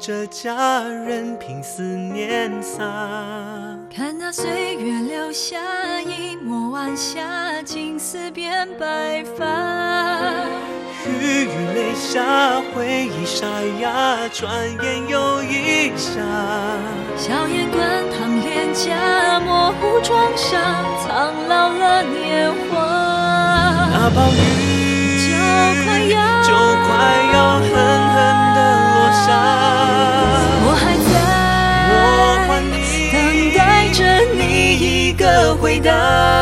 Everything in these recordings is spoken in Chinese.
着家人凭思念洒。 看那岁月留下一抹晚霞，青丝变白发。 雨雨泪下，回忆沙哑，转眼又一夏。 笑颜滚烫脸颊，模糊妆纱，苍老了年华。 那暴雨就快要狠狠地落下。 我还在等待着你一个回答。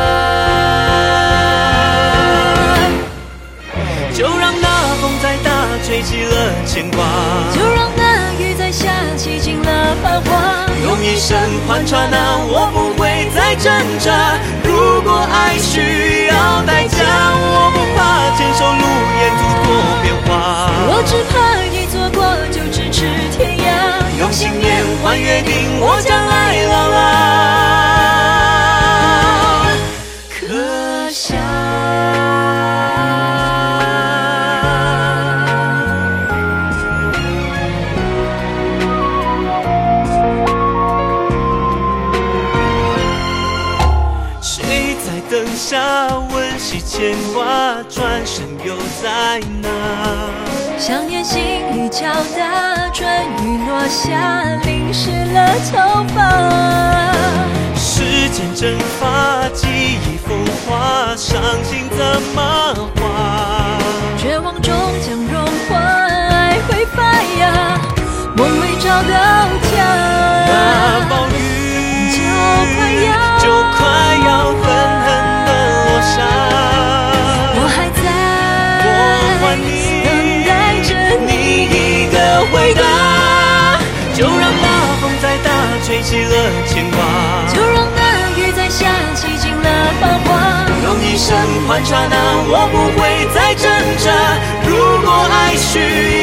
就让那风再大，吹起了牵挂。 就让那雨在下，洗尽了繁华。 用一生换刹那，我不会再挣扎。如果爱需要代价，我不怕牵手路沿途多变化。 我只怕一错过就咫尺天涯。 用信念换约定，我将来老老刻下。灯下温习牵挂，转身又在哪？ 想念心里敲打，春雨落下，淋湿了头发。 时间蒸发，记忆风化，伤心怎么画？ 绝望终将融化，爱会发芽，梦未找到家。 那暴雨就快要狠狠我还在等待着你一个回答。 就让那风再大，吹起了牵挂。 就让那雨在下，洗尽了繁华。 用一生换刹那，我不会再挣扎。如果爱需